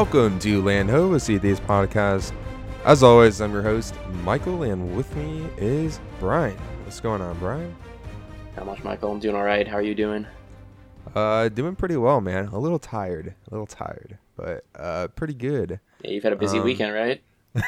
Welcome to Land Ho, a Sea of Thieves podcast. As always, I'm your host, Michael, and with me is Brian. What's going on, Brian? Not much, Michael. I'm doing all right. How are you doing? Doing pretty well, man. A little tired, but pretty good. Yeah, you've had a busy weekend, right?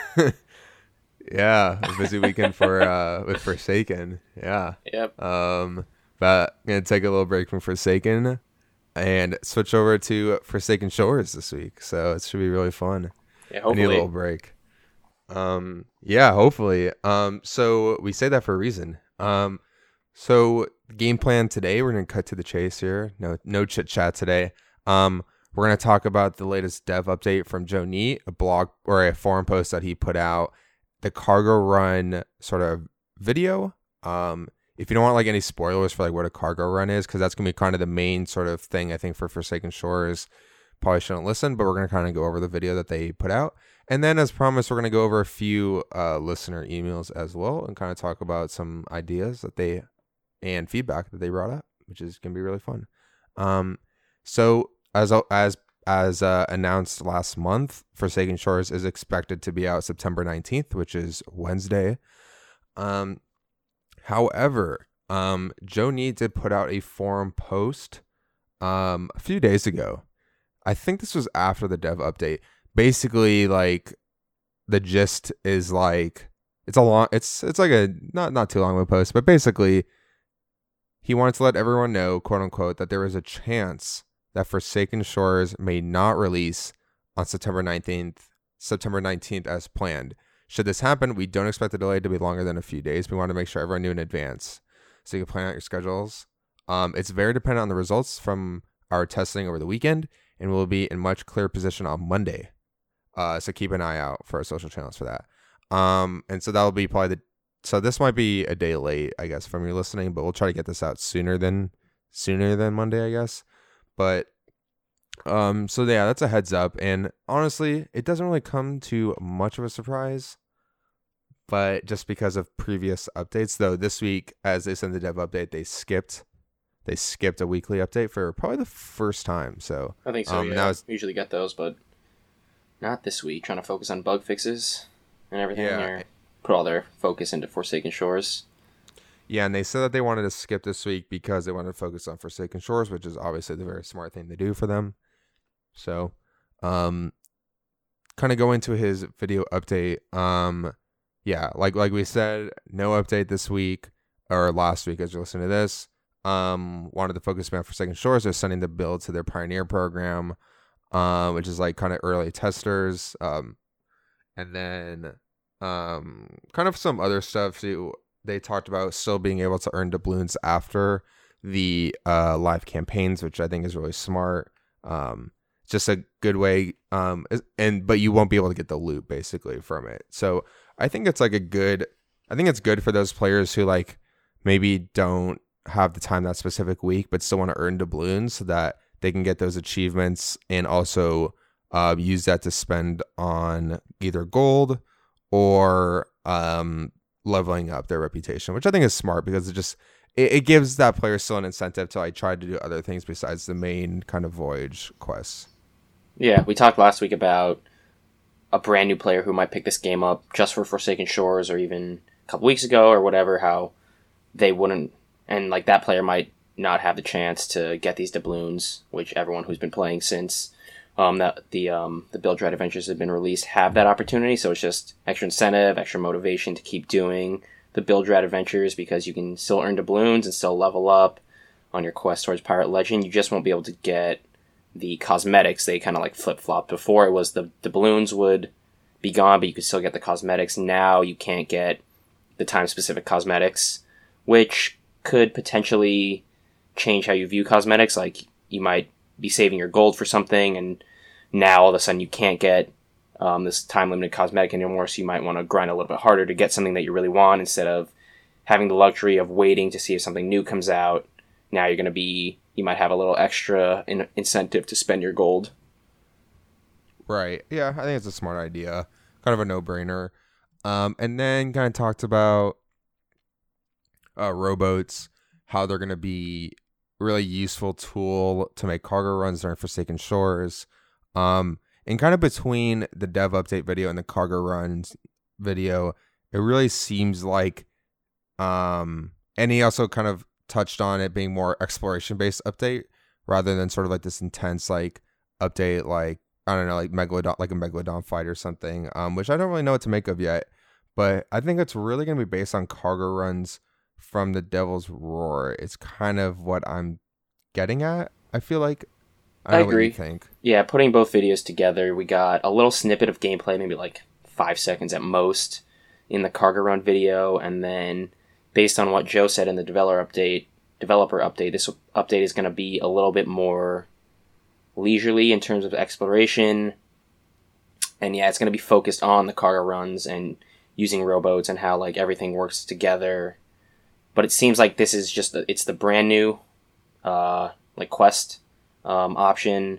Yeah, a busy weekend for with Forsaken. Yeah. Yep. But I'm gonna take a little break from Forsaken and switch over to Forsaken Shores this week. So it should be really fun. Yeah, I need a hopefully. little break. Yeah, hopefully. So we say that for a reason. So the game plan today, we're gonna cut to the chase here. No chit chat today. We're gonna talk about the latest dev update from Joe Neate, a blog or a forum post that he put out, the cargo run sort of video. If you don't want like any spoilers for like what a cargo run is, because that's gonna be kind of the main sort of thing I think for Forsaken Shores, probably shouldn't listen, but we're gonna kind of go over the video that they put out. And then, as promised, we're going to go over a few listener emails as well and kind of talk about some ideas that and feedback that they brought up, which is going to be really fun. So as announced last month, Forsaken Shores is expected to be out September 19th, which is Wednesday. However, Joe Neate did put out a forum post a few days ago. I think this was after the dev update. Basically, like, the gist is like it's like a not too long of a post, but basically he wanted to let everyone know, quote unquote, that there is a chance that Forsaken Shores may not release on September 19th as planned. Should this happen, we don't expect the delay to be longer than a few days. We want to make sure everyone knew in advance so you can plan out your schedules. It's very dependent on the results from our testing over the weekend, and we'll be in much clearer position on Monday. So keep an eye out for our social channels for that. And so that'll be probably so this might be a day late, I guess, from your listening, but we'll try to get this out sooner than Monday, I guess. But so yeah, that's a heads up. And honestly, it doesn't really come to much of a surprise, but just because of previous updates, though, this week, as they sent the dev update, they skipped a weekly update for probably the first time. So I think so, yeah. We usually get those, but not this week. Trying to focus on bug fixes and everything. Yeah. Put all their focus into Forsaken Shores. Yeah, and they said that they wanted to skip this week because they wanted to focus on Forsaken Shores, which is obviously the very smart thing to do for them. So, kind of go into his video update. Yeah, like we said, no update this week or last week as you're listening to this. Wanted to focus on Forsaken Shores. They're sending the build to their Pioneer program, which is like kind of early testers. And then kind of some other stuff too. They talked about still being able to earn doubloons after the live campaigns, which I think is really smart. Just a good way, but you won't be able to get the loot basically from it. So I think it's good for those players who like maybe don't have the time that specific week, but still want to earn doubloons so that they can get those achievements and also use that to spend on either gold or leveling up their reputation, which I think is smart because it gives that player still an incentive to like try to do other things besides the main kind of voyage quests. Yeah, we talked last week about a brand new player who might pick this game up just for Forsaken Shores, or even a couple weeks ago or whatever, how they wouldn't, and like that player might not have the chance to get these doubloons, which everyone who's been playing since that the Build Dread Adventures have been released have that opportunity. So it's just extra incentive, extra motivation to keep doing the Build Dread Adventures, because you can still earn doubloons and still level up on your quest towards Pirate Legend. You just won't be able to get the cosmetics. They kind of like flip-flopped. Before it was the doubloons would be gone, but you could still get the cosmetics. Now you can't get the time-specific cosmetics, which could potentially change how you view cosmetics. Like, you might be saving your gold for something, and now all of a sudden you can't get this time-limited cosmetic anymore, so you might want to grind a little bit harder to get something that you really want instead of having the luxury of waiting to see if something new comes out. Now you might have a little extra incentive to spend your gold. Right. Yeah, I think it's a smart idea. Kind of a no-brainer. And then kind of talked about rowboats, how they're going to be a really useful tool to make cargo runs during Forsaken Shores. And kind of between the dev update video and the cargo runs video, it really seems like, and he also kind of touched on it being more exploration based update rather than sort of like this intense like update, like I don't know, like Megalodon, like a Megalodon fight or something, which I don't really know what to make of yet. But I think it's really going to be based on cargo runs from the Devil's Roar. It's kind of what I'm getting at. I feel like. I don't know agree. What you think. Yeah, putting both videos together, we got a little snippet of gameplay, maybe like 5 seconds at most, in the cargo run video, and then based on what Joe said in the developer update, this update is going to be a little bit more leisurely in terms of exploration. And yeah, it's going to be focused on the cargo runs and using rowboats and how like everything works together. But it seems like this is just it's the brand new like quest option,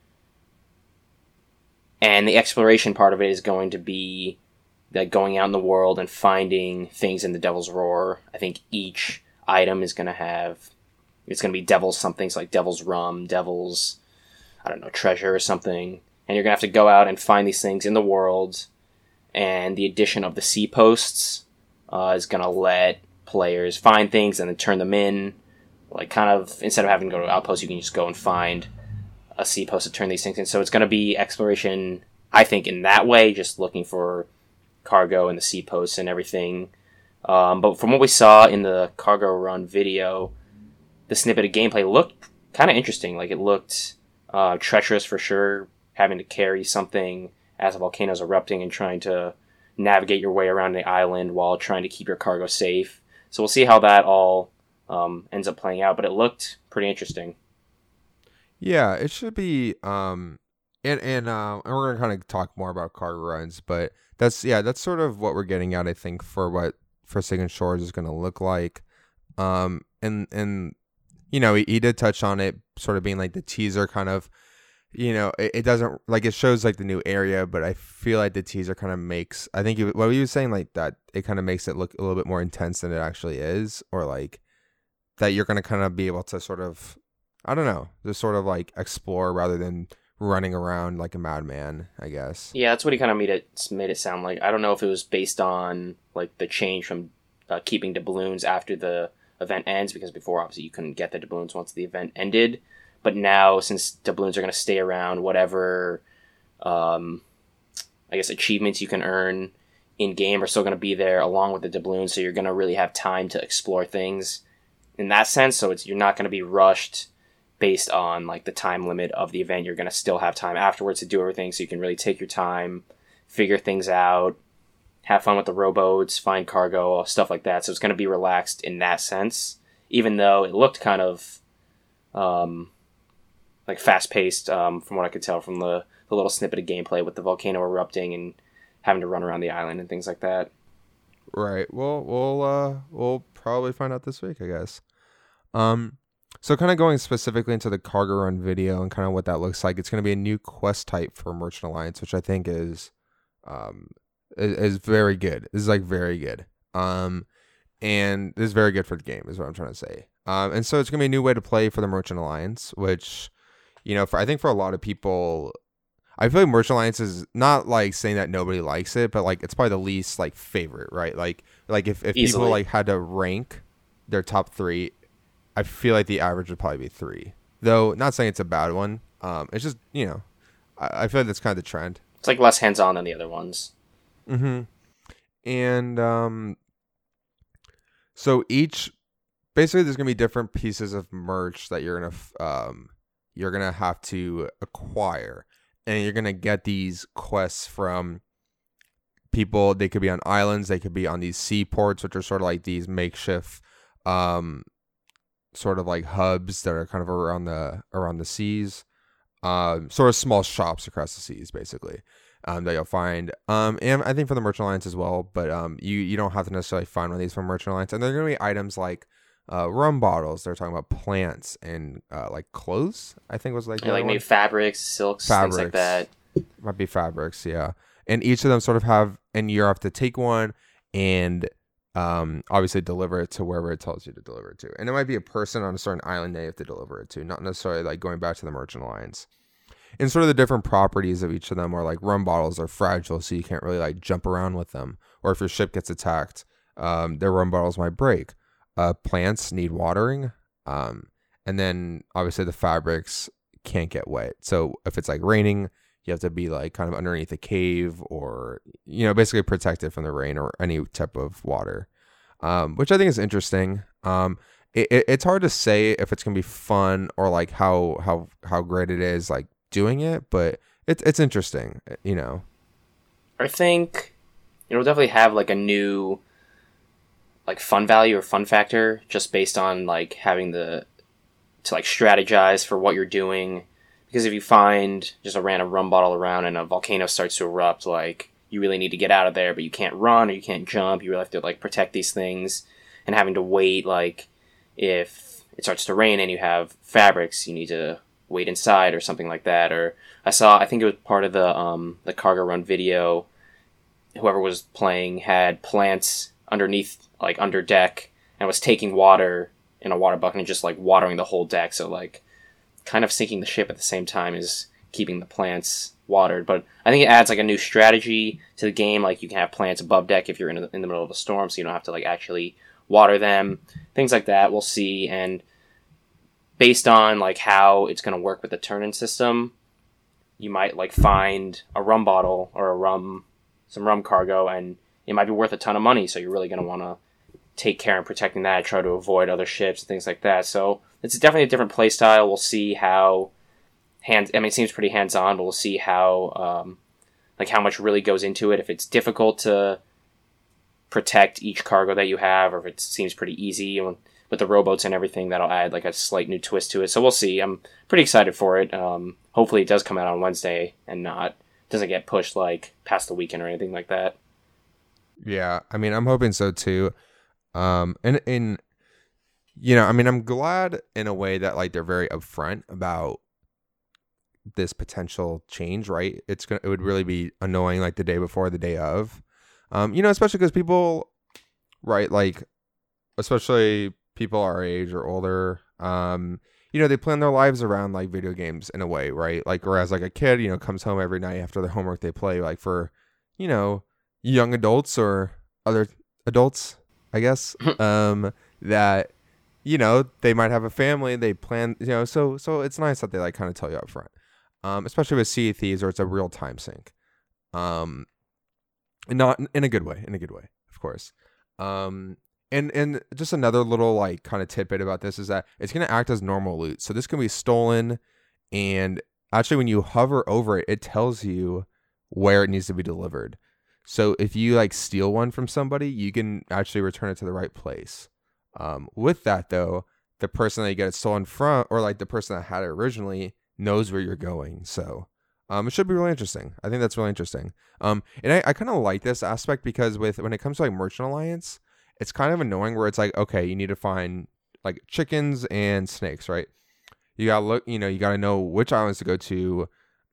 and the exploration part of it is going to be like going out in the world and finding things in the Devil's Roar. I think each item is going to have, it's going to be Devil's something, so like Devil's Rum, Devil's, I don't know, treasure or something, and you're going to have to go out and find these things in the world. And the addition of the sea posts is going to let players find things and then turn them in. Like kind of, instead of having to go to outposts, you can just go and find a sea post to turn these things in. So it's going to be exploration, I think, in that way, just looking for cargo and the sea posts and everything. But from what we saw in the cargo run video, the snippet of gameplay looked kind of interesting. Like it looked treacherous for sure, having to carry something as a volcano's erupting and trying to navigate your way around the island while trying to keep your cargo safe. So we'll see how that all ends up playing out, but it looked pretty interesting. Yeah, it should be. And we're gonna kind of talk more about cargo runs, but that's sort of what we're getting at, I think, for what Forsaken Shores is gonna look like. And you know, he did touch on it, sort of being like the teaser, kind of. You know, it doesn't like it shows like the new area, but I feel like the teaser kind of makes. I think what he was saying, like that, it kind of makes it look a little bit more intense than it actually is, or like that you're gonna kind of be able to sort of, I don't know, just sort of like explore rather than running around like a madman, I guess. Yeah, that's what he kind of made it sound like. I don't know if it was based on like the change from keeping doubloons after the event ends, because before obviously you couldn't get the doubloons once the event ended. But now, since doubloons are going to stay around, whatever, I guess, achievements you can earn in-game are still going to be there along with the doubloons, so you're going to really have time to explore things in that sense. So you're not going to be rushed based on like the time limit of the event. You're going to still have time afterwards to do everything, so you can really take your time, figure things out, have fun with the rowboats, find cargo, stuff like that. So it's going to be relaxed in that sense, even though it looked kind of like fast-paced, from what I could tell from the little snippet of gameplay with the volcano erupting and having to run around the island and things like that. Right. Well, we'll probably find out this week, I guess. So kind of going specifically into the cargo run video and kind of what that looks like, it's going to be a new quest type for Merchant Alliance, which I think is very good. This is like very good. And this is very good for the game, is what I'm trying to say. And so it's going to be a new way to play for the Merchant Alliance, which, you know, I think for a lot of people, I feel like Merchant Alliance is not like saying that nobody likes it, but like it's probably the least like favorite, right? Like if people like had to rank their top 3, I feel like the average would probably be 3. Though not saying it's a bad one. It's just, you know, I feel like that's kind of the trend. It's like less hands-on than the other ones. Mm-hmm. And so basically there's gonna be different pieces of merch that you're gonna have to acquire, and you're gonna get these quests from people. They could be on islands, they could be on these seaports, which are sort of like these makeshift sort of like hubs that are kind of around the seas, sort of small shops across the seas, basically, that you'll find. And I think for the Merchant Alliance as well, but you don't have to necessarily find one of these from Merchant Alliance. And they're going to be items like rum bottles. They're talking about plants and like clothes, I think was like maybe fabrics, silks, things like that. Might be fabrics, yeah. And each of them sort of have, and you have to take one and obviously deliver it to wherever it tells you to deliver it to. And it might be a person on a certain island they have to deliver it to, not necessarily like going back to the Merchant Alliance. and sort of the different properties of each of them are like rum bottles are fragile, so you can't really like jump around with them. Or if your ship gets attacked, their rum bottles might break. Plants need watering, and then obviously the fabrics can't get wet. So if it's like raining, you have to be like kind of underneath a cave, or basically protected from the rain or any type of water, which I think is interesting. It's hard to say if it's gonna be fun or like how great it is like doing it, but it's interesting. I think it'll definitely have like a new like fun value or fun factor just based on like having to like strategize for what you're doing. Because if you find just a random rum bottle around and a volcano starts to erupt, like you really need to get out of there, but you can't run or you can't jump. You really have to like protect these things, and having to wait like if it starts to rain and you have fabrics, you need to wait inside or something like that. Or I think it was part of the cargo run video, whoever was playing had plants underneath, like under deck, and was taking water in a water bucket and just like watering the whole deck. So like kind of sinking the ship at the same time as keeping the plants watered. But I think it adds like a new strategy to the game. Like you can have plants above deck if you're in the middle of a storm, so you don't have to like actually water them, things like that. We'll see. And based on like how it's going to work with the turn-in system, you might like find a rum bottle or some rum cargo, and it might be worth a ton of money. So you're really going to want to take care in protecting that, try to avoid other ships and things like that. So it's definitely a different play style. We'll see how it seems pretty hands-on, but we'll see how like how much really goes into it. If it's difficult to protect each cargo that you have, or if it seems pretty easy with the rowboats and everything, that'll add like a slight new twist to it. So we'll see. I'm pretty excited for it. Hopefully it does come out on Wednesday and doesn't get pushed like past the weekend or anything like that. Yeah, I mean, I'm hoping so too. And I mean, I'm glad in a way that like they're very upfront about this potential change, right? It would really be annoying like the day before, the day of. Especially because people, right, like, especially people our age or older, they plan their lives around, like, video games in a way, right? Like, whereas, like, a kid, comes home every night after their homework, they play, like, for, young adults or other adults, I guess, that, they might have a family, they plan, so it's nice that they, like, kind of tell you up front, especially with Sea of Thieves, or it's a real time sink. Not in a good way, of course. And just another little like kind of tidbit about this is that it's going to act as normal loot. So this can be stolen, and actually when you hover over it, it tells you where it needs to be delivered. So if you like steal one from somebody, you can actually return it to the right place. With that though, the person that you get it stolen from, or like the person that had it originally, knows where you're going. So it should be really interesting. I think that's really interesting. And I kind of like this aspect because when it comes to like Merchant Alliance, it's kind of annoying where it's like, okay, you need to find like chickens and snakes, right? You gotta look, you gotta know which islands to go to,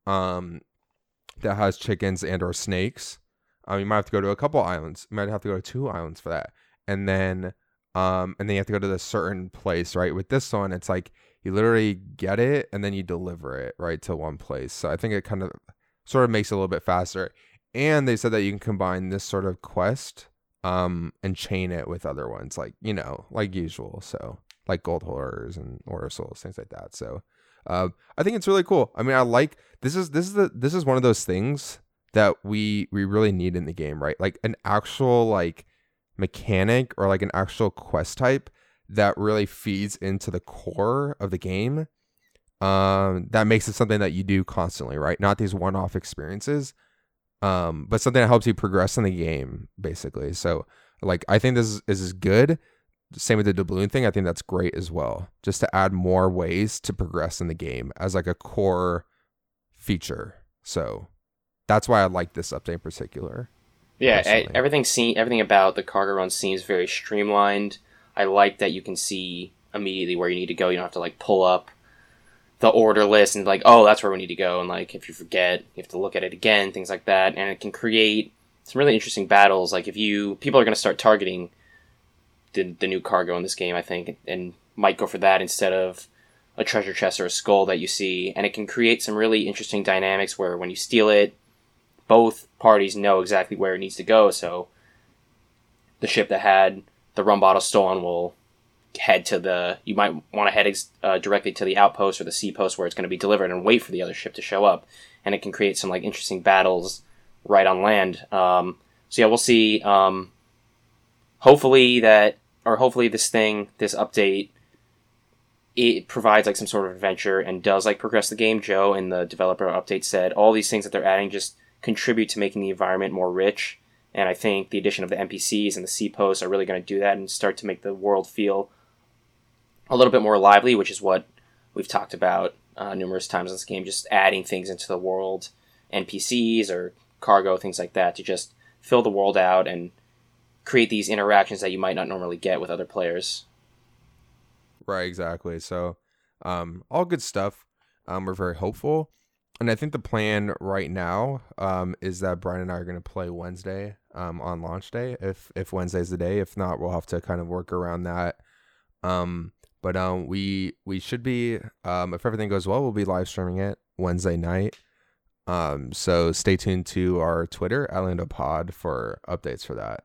that has chickens and or snakes. You might have to go to a couple islands. You might have to go to 2 islands for that. And then you have to go to this certain place, right? With this one, it's like, you literally get it and then you deliver it right to one place. So I think it kind of sort of makes it a little bit faster. And they said that you can combine this sort of quest and chain it with other ones, like, like usual. So like Gold Horrors and Order of Souls, things like that. So I think it's really cool. I mean, I like this is one of those things that we really need in the game, right? Like an actual like mechanic or like an actual quest type that really feeds into the core of the game, that makes it something that you do constantly, right? Not these one-off experiences, but something that helps you progress in the game, basically. So, like, I think this is good. Same with the doubloon thing. I think that's great as well, just to add more ways to progress in the game as like a core feature. So that's why I like this update in particular. Yeah, everything about the cargo run seems very streamlined. I like that you can see immediately where you need to go. You don't have to like pull up the order list and like, oh, that's where we need to go. And like, if you forget, you have to look at it again, things like that. And it can create some really interesting battles. Like people are going to start targeting the new cargo in this game, I think, and might go for that instead of a treasure chest or a skull that you see, and it can create some really interesting dynamics where when you steal it, both parties know exactly where it needs to go. So the ship that had the rum bottle stolen will head to you might want to head directly to the outpost or the seapost where it's going to be delivered and wait for the other ship to show up. And it can create some like interesting battles right on land. So yeah, we'll see. Hopefully this update, it provides like some sort of adventure and does like progress the game. Joe in the developer update said all these things that they're adding just contribute to making the environment more rich. And I think the addition of the NPCs and the seaposts are really going to do that and start to make the world feel a little bit more lively, which is what we've talked about numerous times in this game, just adding things into the world, NPCs or cargo, things like that, to just fill the world out and create these interactions that you might not normally get with other players. Right, exactly. So, all good stuff. We're very hopeful. And I think the plan right now is that Brian and I are going to play Wednesday on launch day, if Wednesday's the day. If not, we'll have to kind of work around that. But we should be, if everything goes well, we'll be live streaming it Wednesday night. So stay tuned to our Twitter, @LandoPod, for updates for that.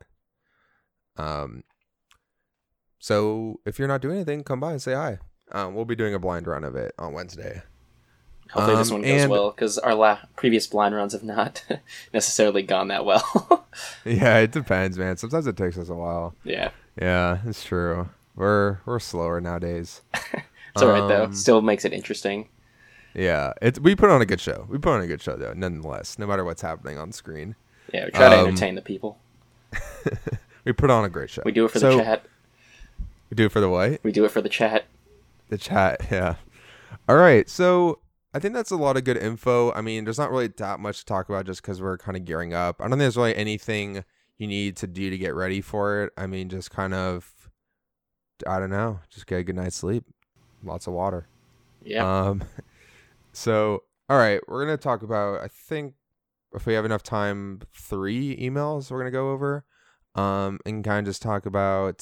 So if you're not doing anything, come by and say hi. We'll be doing a blind run of it on Wednesday. Hopefully this one goes well, because our previous blind runs have not necessarily gone that well. Yeah, it depends, man. Sometimes it takes us a while. Yeah. Yeah, it's true. We're slower nowadays. It's all right, though. Still makes it interesting. Yeah, we put on a good show. We put on a good show, though, nonetheless, no matter what's happening on screen. Yeah, we try to entertain the people. We put on a great show. We do it for the chat. We do it for the what? We do it for the chat. The chat, yeah. All right, so I think that's a lot of good info. I mean, there's not really that much to talk about just because we're kind of gearing up. I don't think there's really anything you need to do to get ready for it. I mean, just kind of, I don't know, just get a good night's sleep. Lots of water. Yeah. So, all right, we're going to talk about, I think, if we have enough time, 3 emails we're going to go over. And kind of just talk about,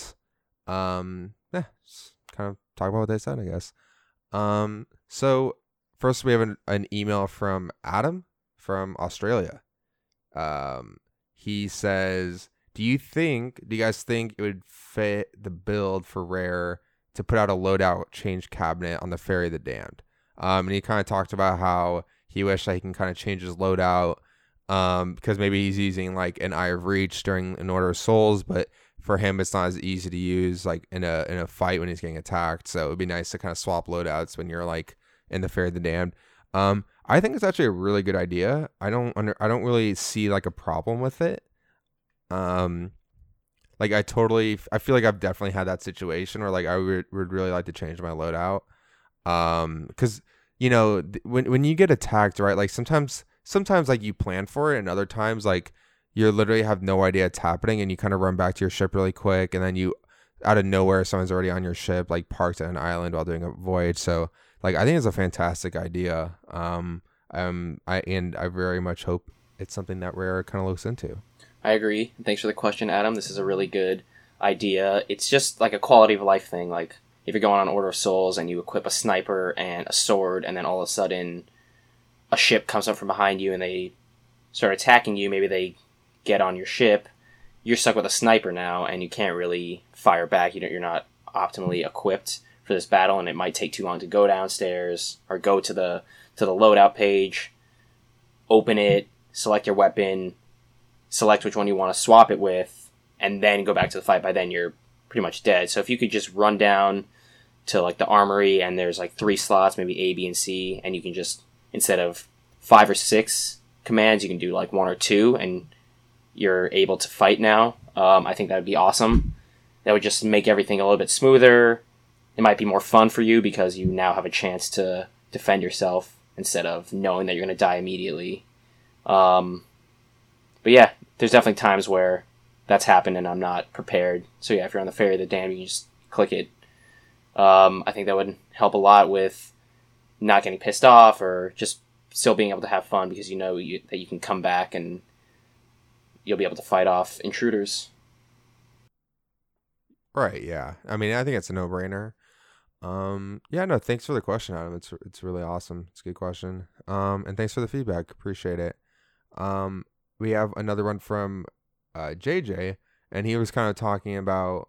just kind of talk about what they said, I guess. So first we have an email from Adam from Australia. He says, do you guys think it would fit the build for Rare to put out a loadout change cabinet on the Ferry of the Damned? And he kind of talked about how he wished that he can kind of change his loadout, because maybe he's using like an Eye of Reach during an Order of Souls, but for him it's not as easy to use like in a fight when he's getting attacked. So it would be nice to kind of swap loadouts when you're like in the Ferry of the Damned. I think it's actually a really good idea. I don't really see like a problem with it. Like I feel like I've definitely had that situation where like I would really like to change my loadout. Because you know, when you get attacked, right? Like sometimes like you plan for it, and other times like you literally have no idea it's happening, and you kind of run back to your ship really quick, and then you out of nowhere someone's already on your ship, like parked at an island while doing a voyage. So like I think it's a fantastic idea. I very much hope it's something that Rare kind of looks into. I agree. Thanks for the question, Adam. This is a really good idea. It's just like a quality of life thing. Like if you're going on Order of Souls and you equip a sniper and a sword, and then all of a sudden a ship comes up from behind you and they start attacking you, maybe they get on your ship, you're stuck with a sniper now and you can't really fire back. You're not optimally equipped for this battle, and it might take too long to go downstairs or go to the loadout page, open it, select your weapon, select which one you want to swap it with, and then go back to the fight. By then you're pretty much dead. So if you could just run down to like the armory and there's like 3 slots, maybe A, B, and C, and you can just, instead of 5 or 6 commands, you can do like 1 or 2, and you're able to fight now. I think that would be awesome. That would just make everything a little bit smoother. It might be more fun for you because you now have a chance to defend yourself instead of knowing that you're going to die immediately. But yeah, there's definitely times where that's happened and I'm not prepared. So yeah, if you're on the Ferry of the Damned, you can just click it. I think that would help a lot with not getting pissed off or just still being able to have fun, because you know that you can come back and you'll be able to fight off intruders. Right, yeah. I mean, I think it's a no-brainer. Yeah, no, thanks for the question, Adam. It's really awesome. It's a good question. And thanks for the feedback. Appreciate it. We have another one from JJ, and he was kind of talking about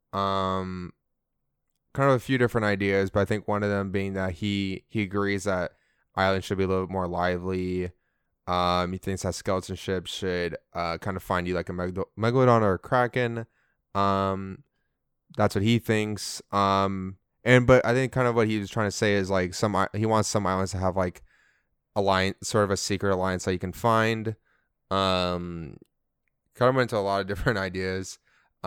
kind of a few different ideas, but I think one of them being that he agrees that islands should be a little bit more lively. He thinks that skeleton ships should kind of find you like a megalodon or a kraken. That's what he thinks. But I think kind of what he was trying to say is like he wants some islands to have like alliance, sort of a secret alliance that you can find. Kind of went into a lot of different ideas.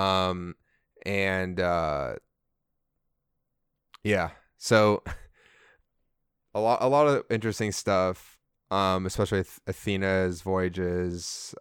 Yeah, so a lot of interesting stuff. Especially with Athena's voyages.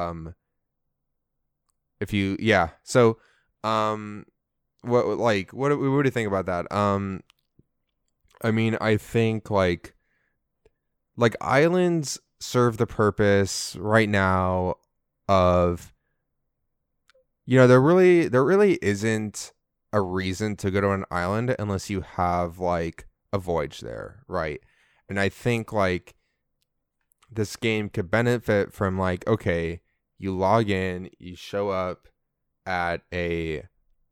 What do you think about that? I mean, I think like islands serve the purpose right now of, there really isn't a reason to go to an island unless you have like a voyage there, right? And I think like this game could benefit from like, okay, you log in, you show up at an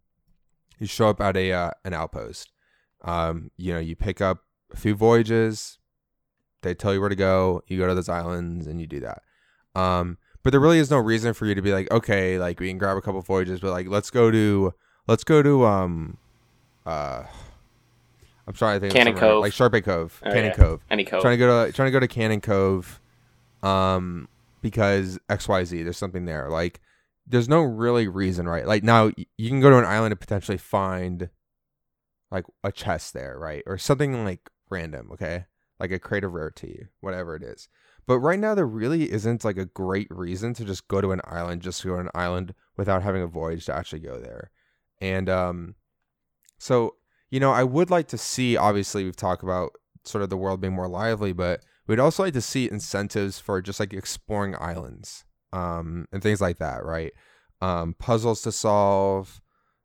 outpost. You pick up a few voyages, they tell you where to go, you go to those islands and you do that. But there really is no reason for you to be like, okay, like we can grab a couple voyages, but like let's go to I'm trying to think Cannon of Cove, like Sharp Bay Cove, Cannon Cove. Any Cove. Trying to go to Cannon Cove, because XYZ. There's something there. Like, there's no really reason, right? Like now you can go to an island and potentially find like a chest there, right, or something like random, okay, like a crate of rarity, whatever it is. But right now there really isn't like a great reason to just go to an island, without having a voyage to actually go there. And so. I would like to see, obviously, we've talked about sort of the world being more lively, but we'd also like to see incentives for just like exploring islands, and things like that, right? Puzzles to solve,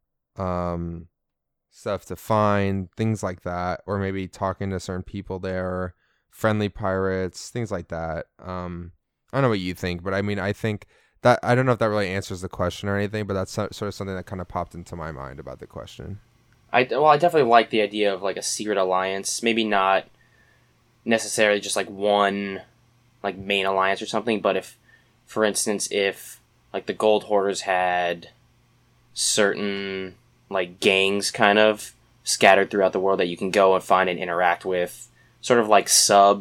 stuff to find, things like that, or maybe talking to certain people there, friendly pirates, things like that. I don't know what you think, but I mean, I think that, I don't know if that really answers the question or anything, but that's sort of something that kind of popped into my mind about the question. I definitely like the idea of like a secret alliance. Maybe not necessarily just like one like main alliance or something, but if, for instance, if like the Gold Hoarders had certain like gangs kind of scattered throughout the world that you can go and find and interact with, sort of like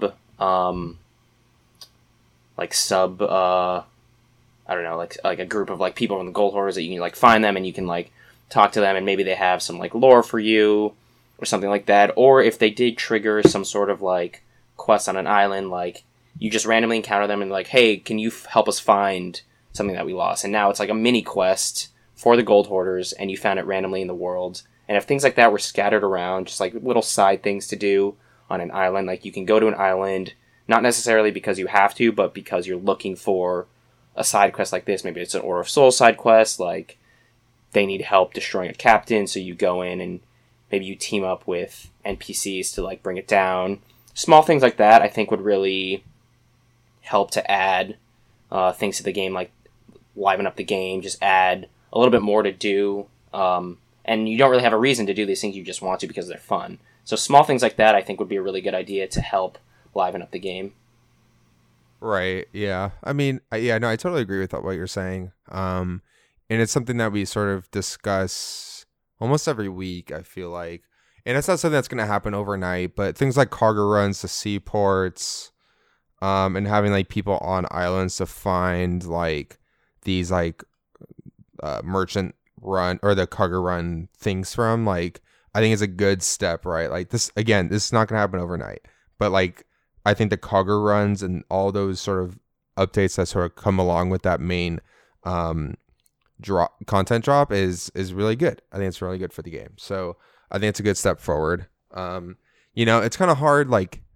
I don't know, like a group of like people from the Gold Hoarders that you can like find them and you can like talk to them and maybe they have some like lore for you or something like that. Or if they did trigger some sort of like quest on an island, like you just randomly encounter them and like, hey, can you help us find something that we lost? And now it's like a mini quest for the Gold Hoarders and you found it randomly in the world. And if things like that were scattered around, just like little side things to do on an island, like you can go to an island, not necessarily because you have to, but because you're looking for a side quest like this. Maybe it's an Order of Souls side quest, like they need help destroying a captain, so you go in and maybe you team up with NPCs to like bring it down. Small things like that I think would really help to add things to the game, like liven up the game, just add a little bit more to do. And you don't really have a reason to do these things, you just want to because they're fun. So small things like that I think would be a really good idea to help liven up the game. Right, yeah. I mean, I totally agree with what you're saying. And it's something that we sort of discuss almost every week, I feel like. And it's not something that's going to happen overnight, but things like cargo runs to seaports, and having like people on islands to find like these like merchant run or the cargo run things from, like, I think it's a good step, right? Like this is not going to happen overnight, but like I think the cargo runs and all those sort of updates that sort of come along with that main content drop is really good. I think it's really good for the game. So I think it's a good step forward. It's kind of hard,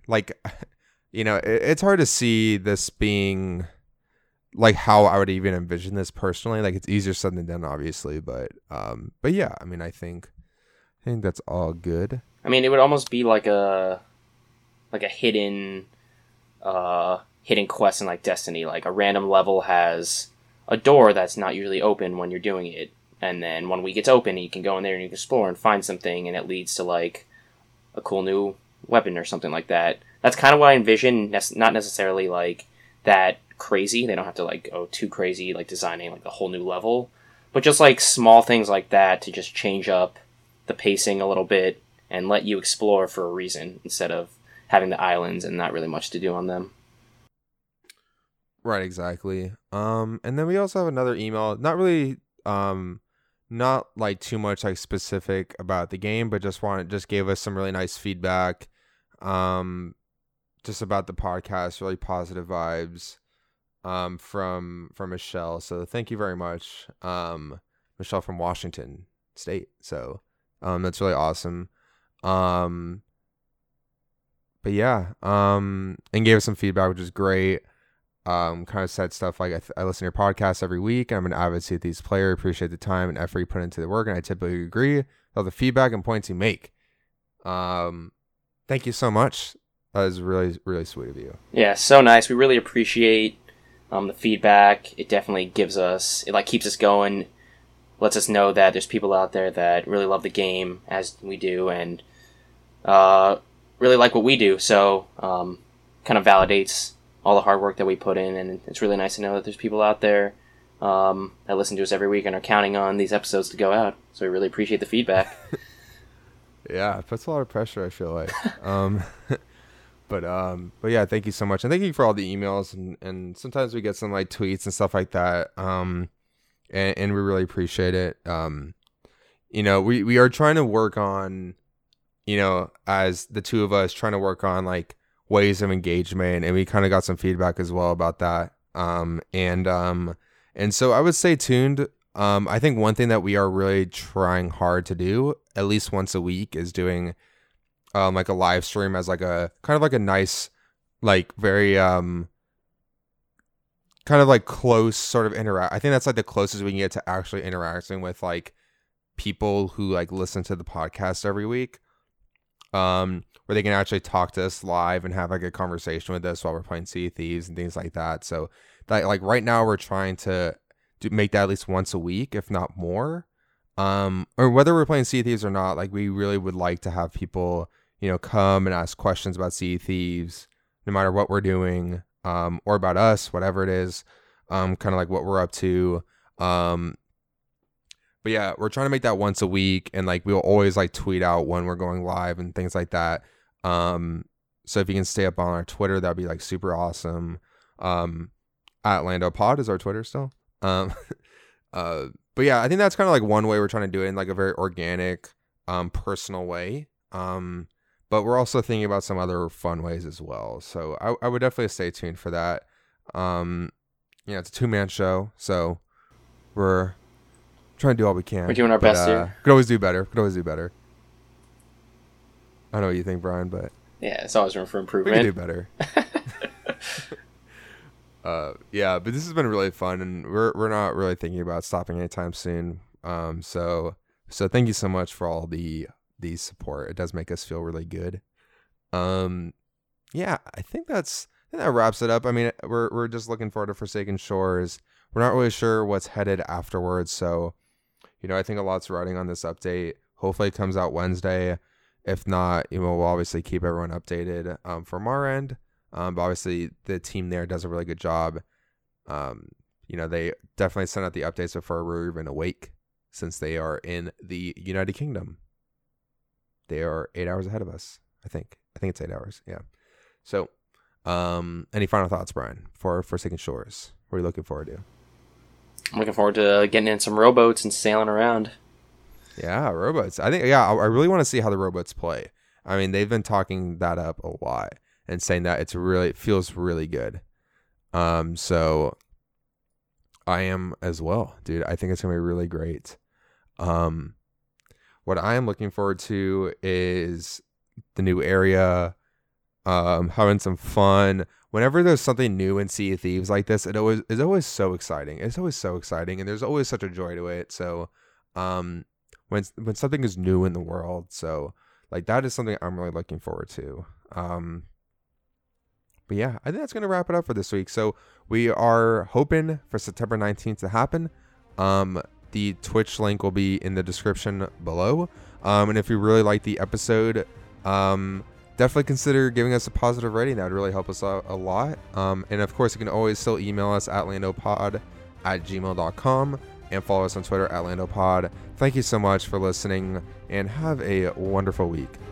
it's hard to see this being like how I would even envision this personally. Like, it's easier said than done, obviously, but yeah, I mean, I think think that's all good. I mean, it would almost be like a hidden hidden quest in like Destiny. Like a random level has a door that's not usually open when you're doing it, and then 1 week it's open, and you can go in there and you can explore and find something, and it leads to like a cool new weapon or something like that. That's kind of what I envision. Not necessarily like that crazy. They don't have to like go too crazy, like designing like a whole new level, but just like small things like that to just change up the pacing a little bit and let you explore for a reason instead of having the islands and not really much to do on them. Right, exactly. And then we also have another email, not really not like too much like specific about the game, but just gave us some really nice feedback just about the podcast, really positive vibes from Michelle. So thank you very much. Michelle from Washington State. So that's really awesome. But yeah, and gave us some feedback, which is great. Kind of said stuff like, I listen to your podcast every week. I'm an avid Sea of Thieves player. Appreciate the time and effort you put into the work, and I typically agree with all the feedback and points you make. Thank you so much. That was really, really sweet of you. Yeah, so nice. We really appreciate the feedback. It definitely gives us, it like keeps us going, lets us know that there's people out there that really love the game as we do, and really like what we do. So kind of validates all the hard work that we put in, and it's really nice to know that there's people out there that listen to us every week and are counting on these episodes to go out. So we really appreciate the feedback. Yeah, it puts a lot of pressure, I feel like. But yeah, thank you so much, and thank you for all the emails, and sometimes we get some like tweets and stuff like that, and we really appreciate it. You know, we are trying to work on, you know, as the two of us trying to work on like ways of engagement, and we kind of got some feedback as well about that. And so I would stay tuned. I think one thing that we are really trying hard to do at least once a week is doing like a live stream as like a kind of like a nice, like very kind of like close sort of interact. I think that's like the closest we can get to actually interacting with like people who like listen to the podcast every week. Where they can actually talk to us live and have like a conversation with us while we're playing Sea of Thieves and things like that. So that, like, right now we're trying to make that at least once a week, if not more. Or whether we're playing Sea of Thieves or not, like, we really would like to have people, you know, come and ask questions about Sea of Thieves, no matter what we're doing, or about us, whatever it is, kind of like what we're up to. But yeah, we're trying to make that once a week, and like we'll always like tweet out when we're going live and things like that. So if you can stay up on our Twitter, that'd be like super awesome. At Lando Pod is our Twitter still. But yeah, I think that's kind of like one way we're trying to do it in like a very organic, personal way. But we're also thinking about some other fun ways as well. So I would definitely stay tuned for that. You know, it's a 2-man show, so we're trying to do all we can. We're doing our best here. Could always do better. I don't know what you think, Brian, but yeah, there's always room for we improvement. can do better. Yeah, but this has been really fun, and we're not really thinking about stopping anytime soon. So thank you so much for all the support. It does make us feel really good. Yeah, I think that wraps it up. I mean, we're just looking forward to Forsaken Shores. We're not really sure what's headed afterwards, so you know, I think a lot's riding on this update. Hopefully it comes out Wednesday. If not, you know, we'll obviously keep everyone updated from our end. But obviously the team there does a really good job. You know, they definitely send out the updates before we're even awake, since they are in the United Kingdom. They are 8 hours ahead of us, I think. I think it's 8 hours, yeah. So, any final thoughts, Brian, for Forsaken Shores? What are you looking forward to? I'm looking forward to getting in some rowboats and sailing around. Yeah, rowboats. I think, yeah, I really want to see how the rowboats play. I mean, they've been talking that up a lot and saying that it feels really good. So I am as well, dude. I think it's gonna be really great. What I am looking forward to is the new area, having some fun. Whenever there's something new in Sea of Thieves like this, it's always so exciting. It's always so exciting, and there's always such a joy to it. So, when something is new in the world. So like that is something I'm really looking forward to. But yeah, I think that's going to wrap it up for this week. So we are hoping for September 19th to happen. The Twitch link will be in the description below. And if you really like the episode, definitely consider giving us a positive rating. That would really help us out a lot. And of course, you can always still email us at landopod@gmail.com and follow us on Twitter at landopod. Thank you so much for listening and have a wonderful week.